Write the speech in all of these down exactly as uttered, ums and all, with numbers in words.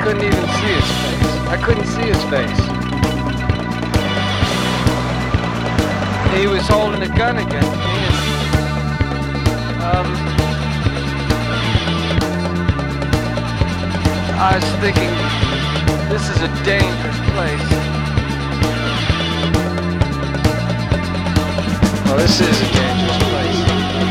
couldn't even see his face. I couldn't see his face. He was holding a gun against me, and, um, I was thinking, this is a dangerous place. Well, this is a dangerous place.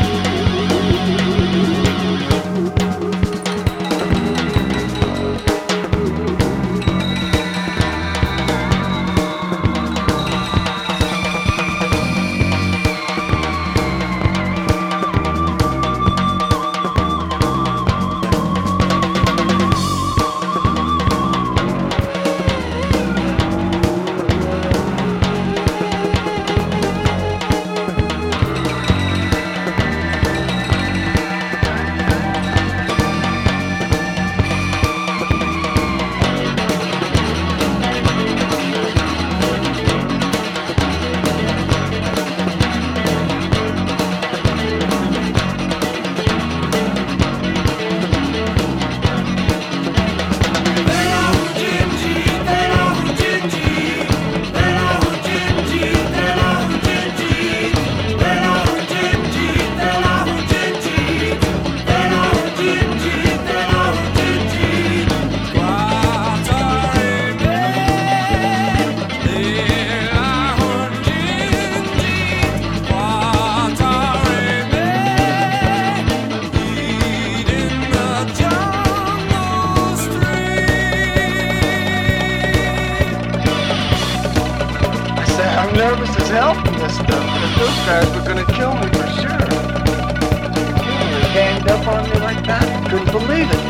I'm nervous as hell from this stuff, because those guys were gonna kill me for sure. They ganged up on me like that. Couldn't believe it.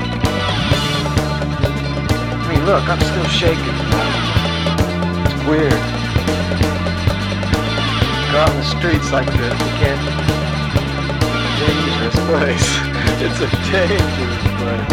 I mean, look, I'm still shaking. It's weird. Go out in the streets like this, you can't... Dangerous place. It's a dangerous place.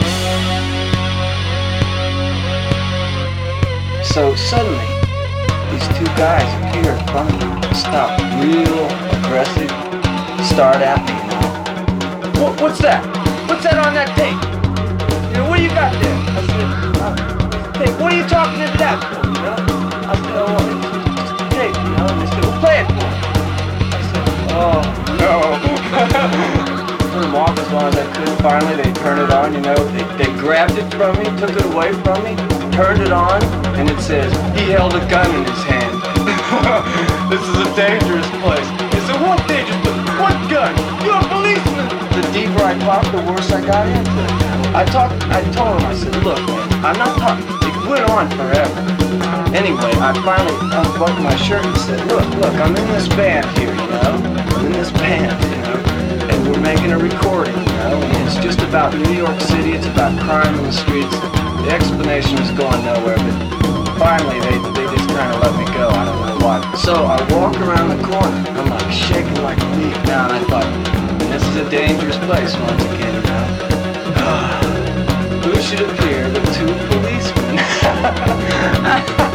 So suddenly, these two guys appear in front of me, stop real aggressive, start at me, you know. What, what's that? What's that on that tape? You know, what do you got there? I said, uh, tape, what are you talking to that for, you know? I said, oh, well, it's just a tape, you know, and they said, well, play it for me. I said, oh, no. Let them off as long as I could. Finally, they turned it on, you know, they, they grabbed it from me, took it away from me, turned it on, and it says, he held a gun in his hand. This is a dangerous place. He said, what dangerous place? What gun? You're a policeman! The deeper I talked, the worse I got into it. I talked, I told him, I said, look, man, I'm not talking, it went on forever. Anyway, I finally unbuttoned my shirt and said, look, look, I'm in this band here, you know? I'm in this band, you know? And we're making a recording, you know? And it's just about New York City, it's about crime in the streets. The explanation was going nowhere, but finally they, they just kind of let me go. I don't know why. So I walk around the corner. I'm like shaking like a leaf now, and I thought, this is a dangerous place once again, you know. Who should appear but two policemen?